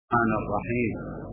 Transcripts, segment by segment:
الرحمن الرحيم.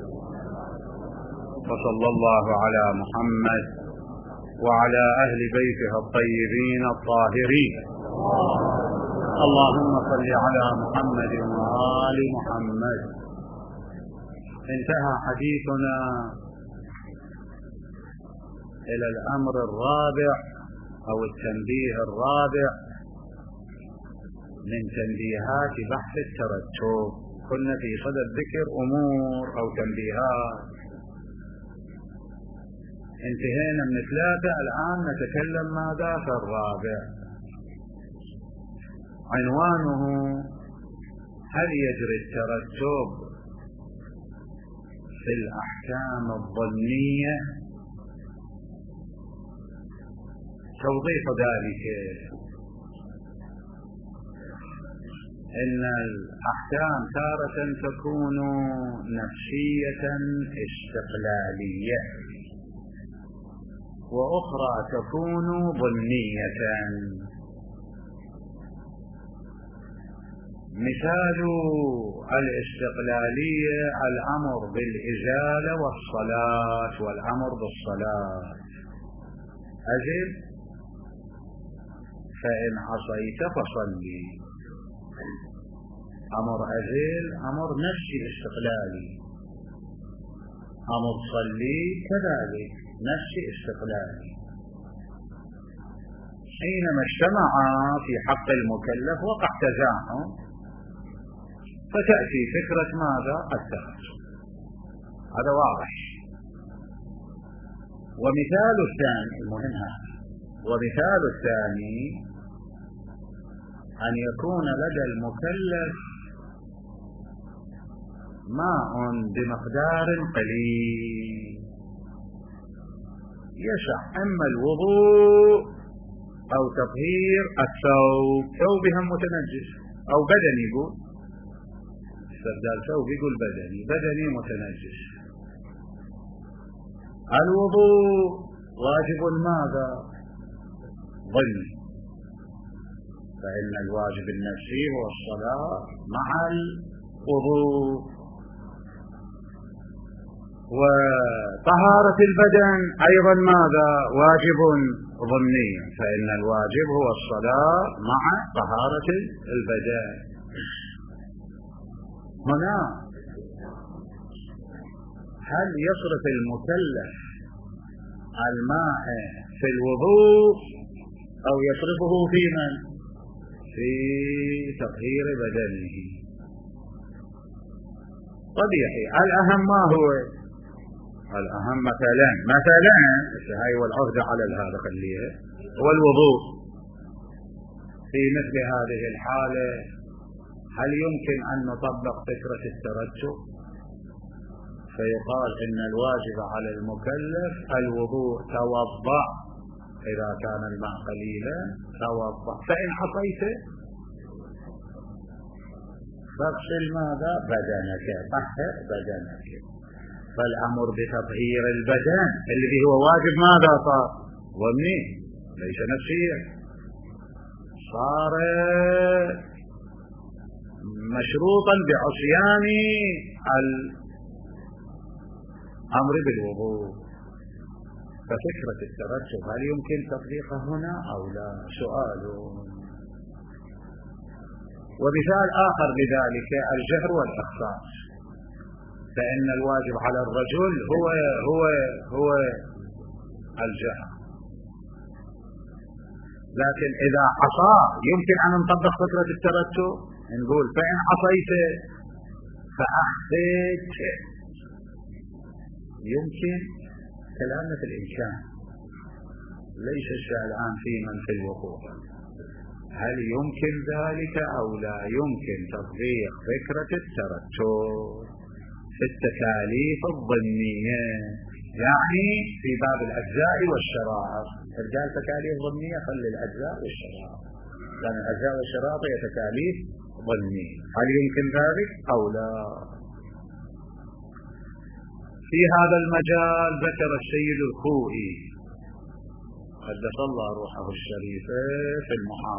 وصلى الله على محمد وعلى أهل بيته الطيبين الطاهرين. اللهم صل على محمد وآل محمد. انتهى حديثنا إلى الأمر الرابع أو التنبيه الرابع من تنبيهات بحث الترتب. كنا في صدد ذكر أمور أو تنبيهات، انتهينا من 3، الآن نتكلم ماذا في الرابع. عنوانه: هل يجري الترتب في الأحكام الظنية؟ توضيح ذلك إن الأحكام تارة تكون نفسية استقلالية، وأخرى تكون ظنية. مثال الاستقلالية الأمر بالإزالة والصلاة والأمر بالصلاة. أجل فإن عصيت فصلي. أمر أزل أمر نفسي استقلالي، أمر صلي كذلك نفسي استقلالي. حينما اجتمعا في حق المكلف وقع تزاحم، فتأتي فكرة ماذا؟ الترتب. هذا واضح. ومثال الثاني المهم هذا. ومثال الثاني أن يكون لدى المكلف ماء بمقدار قليل يشع إما الوضوء أو تطهير الثوب. ثوبهم متنجس أو بدني، يقول استبدال ثوب، يقول بدني متنجس. الوضوء واجب ماذا؟ ظني، فإن الواجب النفسي هو الصلاة مع الوضوء. وطهارة البدن أيضا ماذا؟ واجب ظني، فإن الواجب هو الصلاة مع طهارة البدن. هنا هل يصرف المكلف الماء في الوضوء أو يصرفه في من؟ في تطهير بدنه. طبيعي. الأهم ما هو؟ الأهم مثلا هاي والعهد على هذا خليها، هو الوضوء. في مثل هذه الحالة هل يمكن أن نطبق فكرة الترتب؟ فيقال إن الواجب على المكلف الوضوء، توضأ إذا كان الماء قليلا توضأ، فإن عصيت فاغسل ماذا؟ بدنك، طهر بدنك. فالأمر بتطهير البدن الذي هو واجب ماذا صار؟ ظني ليس نفسيا، صار مشروطا بعصيان الأمر بالوضوء. ففكرة الترتب هل يمكن تطبيقها هنا أو لا؟ سؤال. ومثال آخر لذلك الجهر والإخفاء. فإن الواجب على الرجل هو الجهر، لكن إذا عصى يمكن أن نطبق فكرة الترتب. نقول فإن عصيت فأخفيت. يمكن كلامنا في الإمكان، ليس الشيء الآن في من في الوقوع. هل يمكن ذلك أو لا يمكن تطبيق فكرة الترتب في التكاليف الظنية؟ يعني في باب الأجزاء والشرائط. رجال تكاليف ظنية، خلي الأجزاء والشرائط، لأن الأجزاء والشرائط هي تكاليف ظنية. هل يمكن ذلك أو لا؟ في هذا المجال ذكر السيد الخوئي قدس الله روحه الشريفة في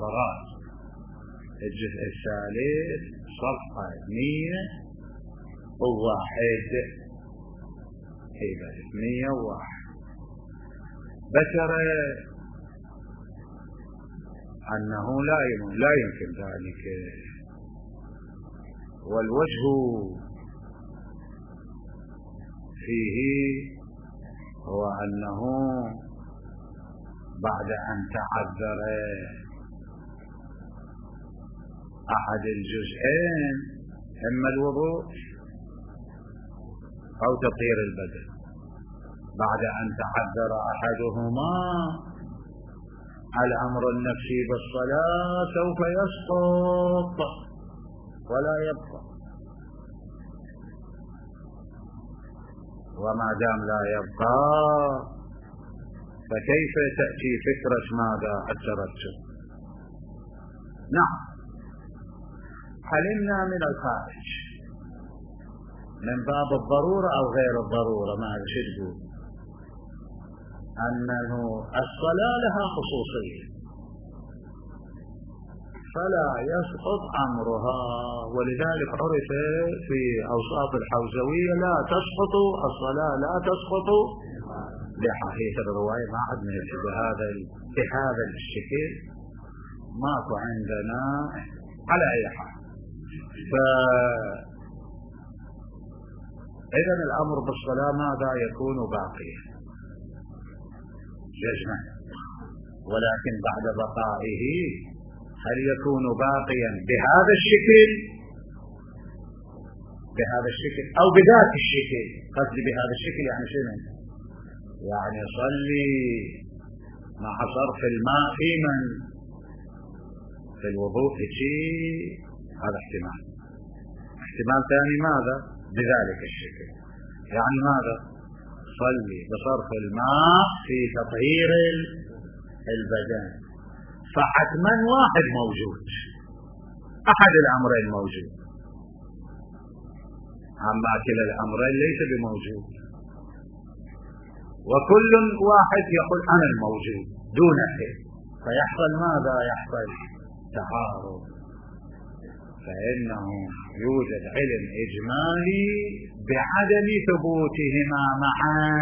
المحاضرات الجزء الثالث صفحة 100 101 بس 101 بشر أنه لا يمكن ذلك. والوجه فيه هو أنه بعد أن تعذر أحد الجزئين إما الوضوء أو تطهير البدن، بعد أن تعذر أحدهما الأمر النفسي بالصلاة سوف يسقط ولا يبقى، وما دام لا يبقى فكيف تأتي فكرة ماذا الترتب؟ نعم، علمنا من الخارج من باب الضرورة أو غير الضرورة، ما تقول أنه الصلاة لها خصوصية فلا يسقط أمرها، ولذلك عرف في أوصاف الحوزوية لا تسقط الصلاة، لا تسقط بحقيقة الرواية ما عندنا بهذا الشكل ماكو عندنا على أي حال. فإذا الأمر بالصلاة ماذا يكون باقيا جزما، ولكن بعد بقائه هل يكون باقيا بهذا الشكل أو بذات الشكل؟ قصدي بهذا الشكل يعني شنو؟ يعني صلي مع صرف الماء في الوضوء هذا احتمال ثاني ماذا؟ بذلك الشكل، يعني ماذا؟ صلي بصرف الماء في تطهير البدن، فحتما واحد موجود، أحد الأمرين موجود، أما كلا الأمرين ليس بموجود، وكل واحد يقول أنا الموجود دونه، فيحصل ماذا؟ يحصل تعارض، فإنه يوجد علم إجمالي بعدم ثبوتهما معا،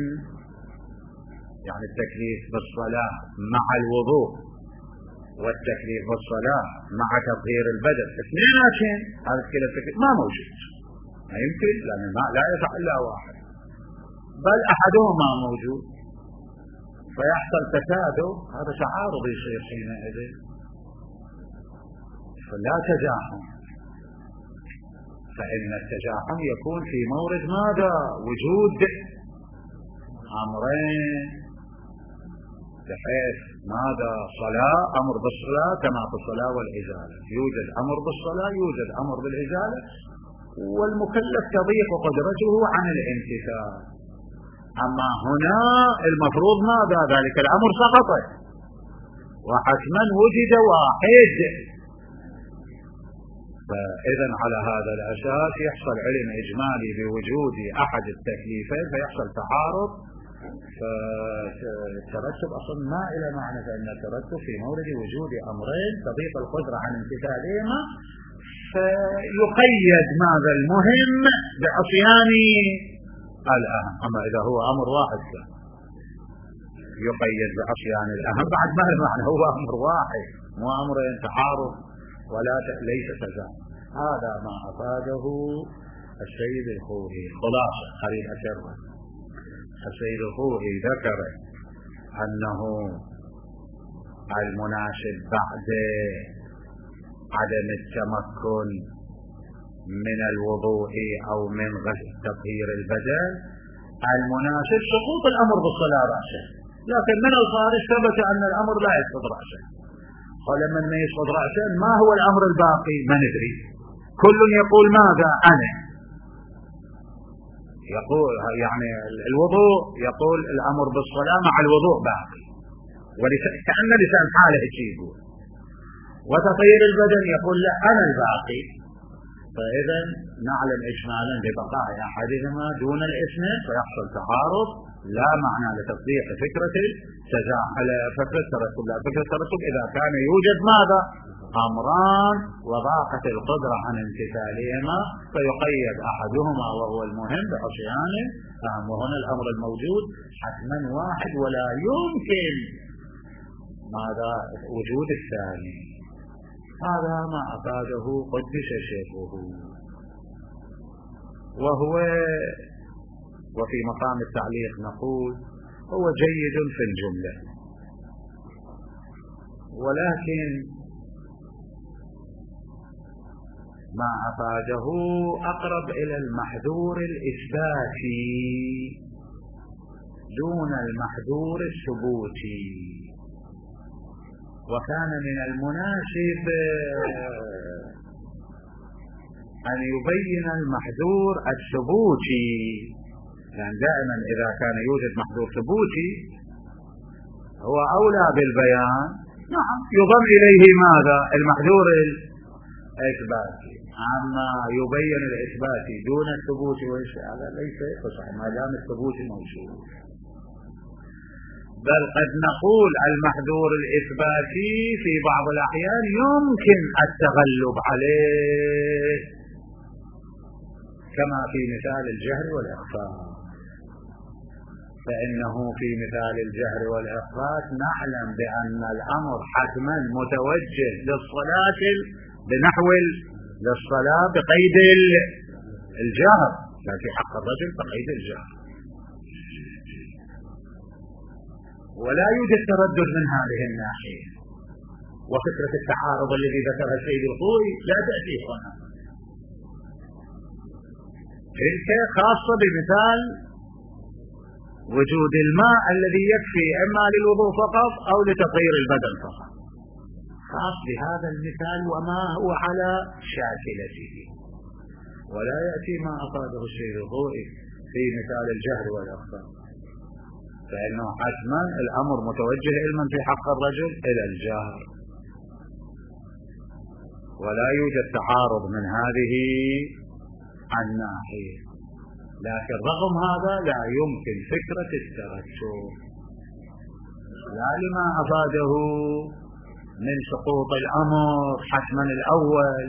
يعني التكليف بالصلاة مع الوضوء والتكليف بالصلاة مع تطهير البدن اثنيناتهم، هذا كلا التكليف ما موجود، ما يمكن، لأن الماء لا يدفع إلا واحد، بل أحدهما موجود، فيحصل تكادو، هذا تعارض يصير حينئذ، فلا تزاحم، فإن التزاحم يكون في مورد ماذا؟ وجود أمرين، بحيث ماذا؟ صلاة، أمر بالصلاة كما في الصلاة والإزالة، يوجد أمر بالصلاة يوجد أمر بالإزالة، والمكلف تضيق قدرته عن الامتثال. أما هنا المفروض ماذا؟ ذلك الأمر سقط وحتما وجد واحد، فإذا على هذا الأساس يحصل علم إجمالي بوجود أحد التكليفين، فيحصل تعارض، فالترتب أصلا ما إلى معنى، فإن الترتب في مورد وجود أمرين تضيق القدرة عن امتثالهما، فيقيد ماذا المهم بعصيان الأهم. أما إذا هو أمر واحد يقيد بعصيان الأهم، بعد ما المعنى هو أمر واحد مو أمرين تعارض ولا ليس تزاحم. هذا ما أفاده السيد الخوئي. خلاصة خليل أشرة، السيد الخوئي ذكر أنه المناسب بعد عدم التمكن من الوضوء أو من غسل تطهير البدن، المناسب سقوط الأمر بالصلاة رأسا، لكن من الخارج ثبت أن الأمر لا يسقط رأسا، فلما ما يسقط رأسا ما هو الأمر الباقي؟ ما ندري، كل يقول ماذا؟ أنا يقول يعني الوضوء، يقول الأمر بالصلاة مع الوضوء باقي، كأن لسان حاله يقول، وتطهير البدن يقول لا أنا الباقي. فإذا نعلم إجمالا ببقاء أحدهما دون الإثنين، فيحصل تعارض لا معنى لتطبيق فكرة التزاحم على فكرة الترتب، لا فكرة الترتب إذا كان يوجد ماذا؟ أمران وضاقت القدرة عن امتثالهما فيقيد أحدهما وهو المهم بعصيانه، وهنا الأمر الموجود حتما واحد ولا يمكن ماذا وجود الثاني. هذا ما أفاده قدس شيخه، وهو وفي مقام التعليق نقول هو جيد في الجملة، ولكن ما أفاده أقرب إلى المحذور الإثباتي دون المحذور الثبوتي، وكان من المناسب أن يبين المحذور الثبوتي، يعني دائما إذا كان يوجد محذور ثبوتي هو أولى بالبيان. نعم يضم إليه ماذا؟ المحذور الإثباتي، أما يبين الإثباتي دون الثبوت هذا ليس يصح ما دام الثبوت موجود. بل قد نقول المحذور الإثباتي في بعض الأحيان يمكن التغلب عليه، كما في مثال الجهر والإخفاء، فإنه في مثال الجهر والإخفاء نعلم بأن الأمر حتما متوجه للصلاة بنحو للصلاة بقيد الجهر، لا في حق الرجل بقيد الجهر، ولا يوجد تردد من هذه الناحية. وفكرة التعارض الذي ذكرها السيد الخوئي لا تأتي هنا، تلك خاصة بمثال وجود الماء الذي يكفي إما للوضوء فقط أو لتطهير البدن فقط، خاص بهذا المثال وما هو على شاكلته، ولا يأتي ما أفاده السيد الخوئي في مثال الجهر والإخفاء، فإنه حتما الأمر متوجه علما في حق الرجل إلى الجهر، ولا يوجد تعارض من هذه الناحية. لكن رغم هذا لا يمكن فكرة الترتب، لا لما أفاده من سقوط الأمر حتما الأول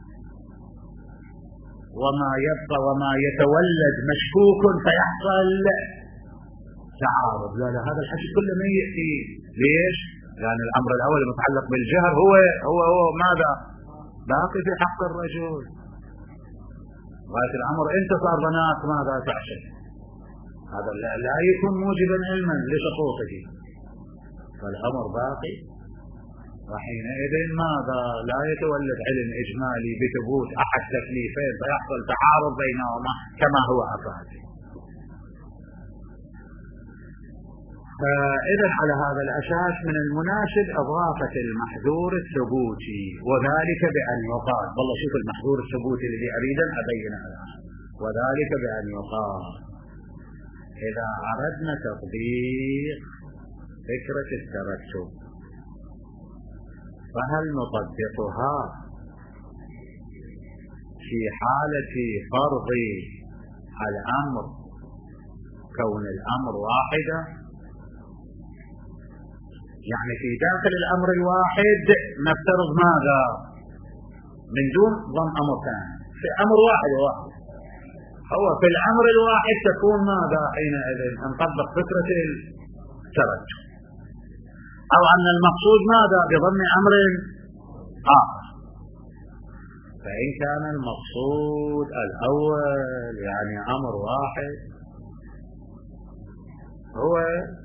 وما يبقى وما يتولد مشكوك فيحصل تعارض، لا هذا الحديث كله ما يأتي. ليش؟ لأن الأمر الأول المتعلق بالجهر هو ماذا؟ باقي في حق الرجل، غاية الأمر أنت صار بنات ماذا تعشى، هذا لا يكون موجبا علما لسقوطه، فالأمر باقي، وحينئذ ماذا؟ لا يتولد علم إجمالي بثبوت أحد تكليفين فيحصل تعارض بينهما كما هو أفاد. فإذا على هذا الأساس من المناسب إضافة المحذور الثبوتي، وذلك بأن يقال، والله شوف المحذور الثبوتي الذي أريد أن أبينه الآن، وذلك بأن يقال إذا أردنا تطبيق فكرة الترتب فهل نطبقها في حالة فرض الأمر كون الأمر واحدة، يعني في داخل الأمر الواحد نفترض ماذا من دون ضم أمر ثاني في أمر واحد هو في الأمر الواحد تكون ماذا حينئذ نطبق فكرة الترتب، أو أن المقصود ماذا بضم أمر آخر. فإن كان المقصود الأول يعني أمر واحد هو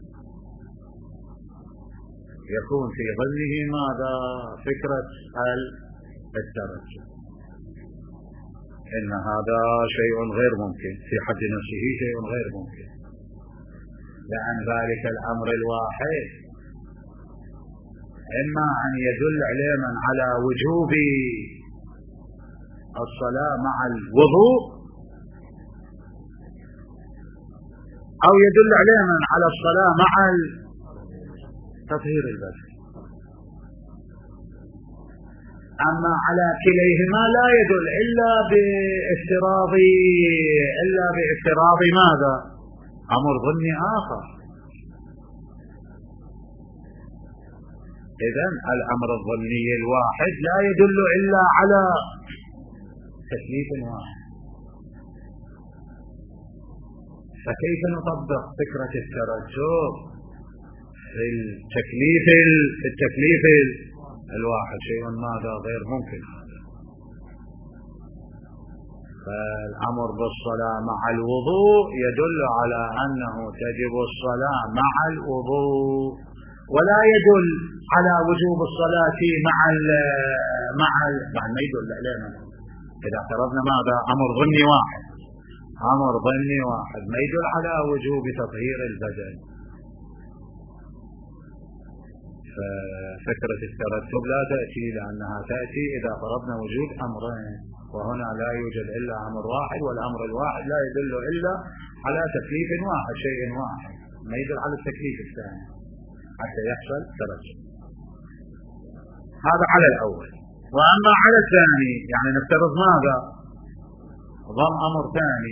يكون في ظنه ماذا فكرة الترتب، إن هذا شيء غير ممكن في حد نفسه، شيء غير ممكن، لأن ذلك الأمر الواحد إما أن يدل علما على وجوب الصلاة مع الوضوء، أو يدل علما على الصلاة مع تطهير البدن، أما على كليهما لا يدل إلا بافتراض ماذا؟ أمر ظني آخر. إذن الأمر الظني الواحد لا يدل إلا على تكليف واحد. فكيف نطبق فكرة الترتب في التكليف الواحد؟ شيء ماذا غير ممكن. فالأمر بالصلاة مع الوضوء يدل على أنه تجب الصلاة مع الوضوء، ولا يدل على وجوب الصلاة مع ما يدل علينا. إذا اعترضنا ماذا؟ أمر ظني واحد، أمر ظني واحد ما يدل على وجوب تطهير البدن. ففكرة الترتب لا تأتي، لأنها تأتي إذا فرضنا وجود أمرين، وهنا لا يوجد إلا أمر واحد، والأمر الواحد لا يدل إلا على تكليف واحد، شيء واحد، ما يدل على التكليف الثاني حتى يحصل ترتب. هذا على الأول. وأما على الثاني، يعني نفترض ماذا؟ ضم أمر ثاني،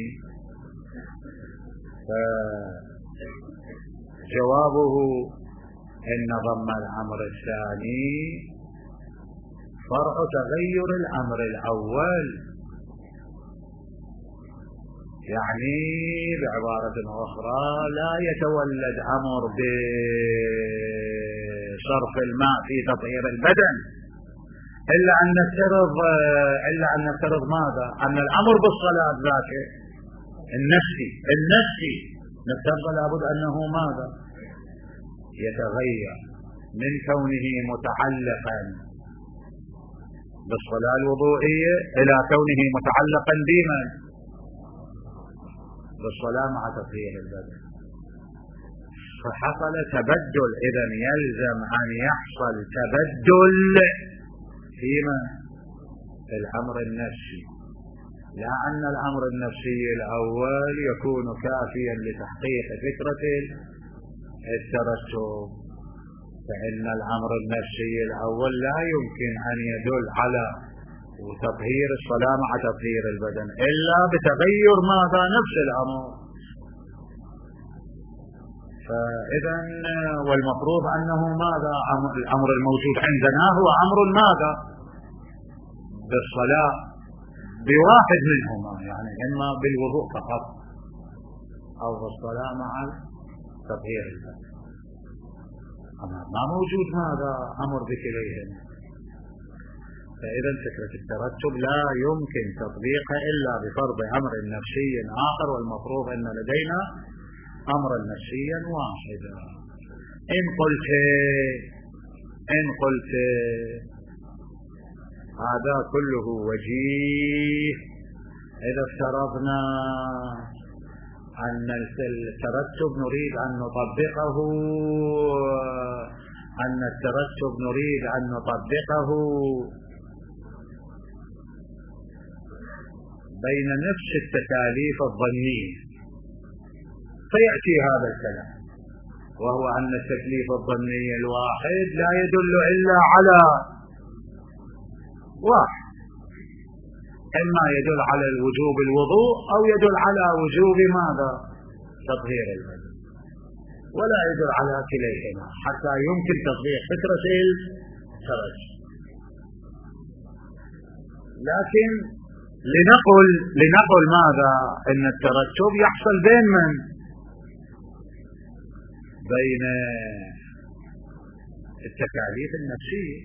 جوابه إن ضم الأمر الثاني فرع تغير الأمر الأول. يعني بعبارة أخرى لا يتولد أمر بصرف الماء في تطهير البدن إلا أن نفترض ماذا؟ أن الأمر بالصلاة ذاك النفسي نفترض لابد أنه ماذا؟ يتغير من كونه متعلقا بالصلاة الوضوئية إلى كونه متعلقا بمن؟ بالصلاة مع تطهير البدن. فحصل تبدل. إذن يلزم أن يحصل تبدل فيما؟ في الأمر النفسي، لا أن الأمر النفسي الأول يكون كافيا لتحقيق فكرة الترتب. فإن الأمر النفسي الأول لا يمكن أن يدل على تطهير الصلاة مع تطهير البدن إلا بتغير ماذا؟ نفس الأمر. فإذا والمفروض أنه ماذا؟ الأمر الموجود عندنا هو أمر ماذا؟ بالصلاة بواحد منهما، يعني إما بالوضوء فقط أو بالصلاة مع تطهير البدن. ما موجود ماذا؟ أمر بكليهم. فإذا فكرة الترتب لا يمكن تطبيقها إلا بفرض أمر نفسي آخر، والمفروض أن لدينا أمرا نفسيا واحدا. إن قلت هذا كله وجيه إذا افترضنا أن الترتب نريد أن نطبقه بين نفس التكاليف الظنية، فيأتي هذا الكلام، وهو أن التكليف الظني الواحد لا يدل إلا على واحد، إما يدل على الوجوب الوضوء أو يدل على وجوب ماذا؟ تطهير البدن، ولا يدل على كليهما حتى يمكن تطبيق فكرة الترتب. لكن لنقل ماذا؟ إن الترتب يحصل بين من؟ بين التكاليف النفسية،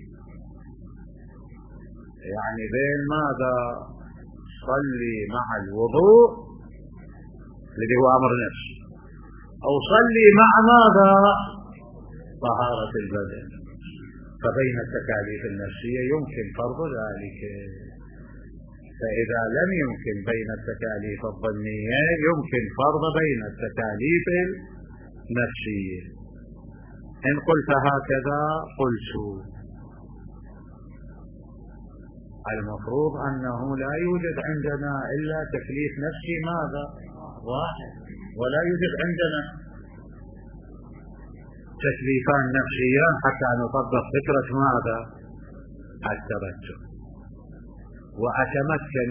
يعني بين ماذا؟ صلي مع الوضوء الذي هو أمر نفسي، أو صلي مع ماذا؟ طهارة البدن. فبين التكاليف النفسية يمكن فرض ذلك. فإذا لم يمكن بين التكاليف الظنية يمكن فرض بين التكاليف النفسية. إن قلت هكذا قلت المفروض أنه لا يوجد عندنا إلا تكليف نفسي ماذا؟ واحد، ولا يوجد عندنا تكليفان نفسيان حتى نطبق فكرة ماذا؟ الترتب. وأتمكن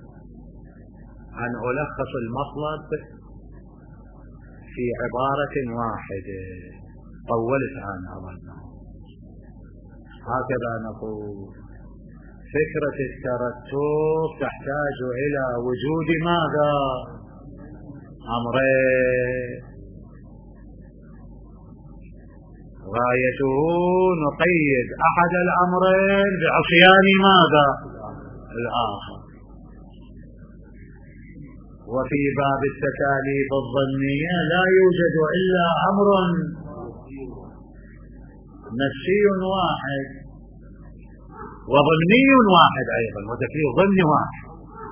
أن ألخص المطلب في عبارة واحدة طولت عنها أظنه. هكذا نقول فكرة الترتب تحتاج إلى وجود ماذا؟ أمرين، غايته نقيد أحد الأمرين بعصيان ماذا؟ الآخر. وفي باب التكاليف الظنية لا يوجد إلا أمر نفسي واحد وظني واحد أيضا، وتكليف ظني واحد،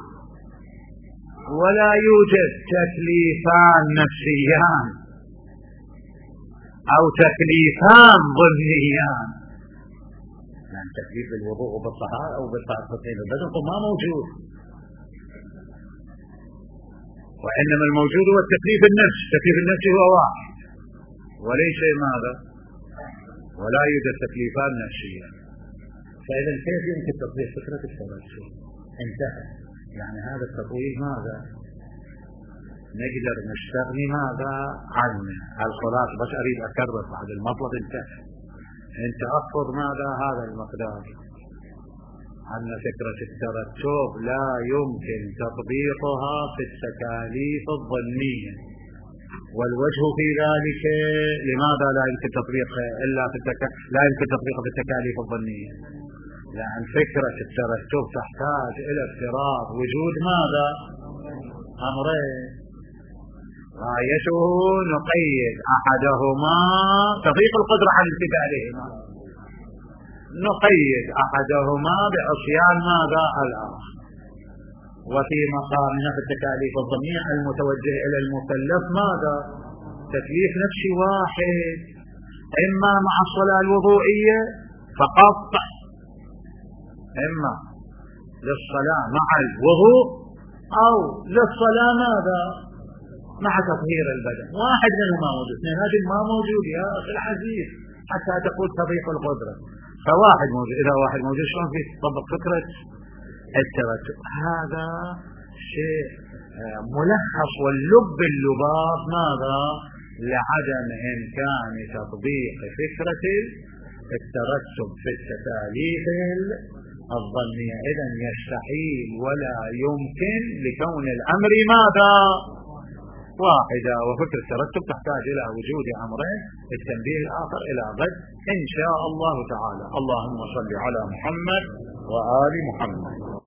ولا يوجد تكليفان نفسيان أو تكليفان ظنيان. يعني تكليف بالوضوء وبالطهارة أو بالتطهير البدن ما موجود، وإنما الموجود هو التكليف النفسي. التكليف النفسي هو واحد وليس ماذا؟ ولا يوجد تكليفان نفسيان. فإذا كيف يمكن تطبيق فكرة التوسل؟ انتهى. يعني هذا التطويل ماذا؟ نقدر نستغني ماذا عنه؟ الخلاص بس أريد أكرر بعد المطلب انتهى. انت أفض ماذا هذا المقدار أن فكرة الترتب لا يمكن تطبيقها في التكاليف الظنية. والوجه في ذلك لماذا لا يمكن تطبيقه إلا لا يمكن تطبيقه في التكاليف الظنية؟ لأن فكرة الترتب تحتاج إلى افتراض وجود ماذا؟ أمرين، غايته نقيد أحدهما تضيق القدرة على انتقالهما، نقيد أحدهما بعصيان ماذا؟ الآخر. وفي مقامنا في التكاليف الظنية المتوجه إلى المكلف ماذا؟ تكليف نفسي واحد، إما مع الصلاة الوضوئية فقط، إما للصلاة مع الوضوء أو للصلاة ماذا؟ مع تطهير البدن. واحد منهما موجود، اثنين هذه ما موجود يا أخي العزيز حتى تقول تضيق القدرة. فواحد موجود، إذا واحد موجود شلون في تطبق فكرة الترتب؟ هذا شيء ملخص واللب اللباب ماذا؟ لعدم إمكان تطبيق فكرة الترتب في التكاليف الظنية. إذن يستحيل ولا يمكن لكون الأمر ماذا؟ واحدة. وفكرة الترتب تحتاج إلى وجود أمرين، التنبيه الآخر إلى غد إن شاء الله تعالى. اللهم صل على محمد وآل محمد.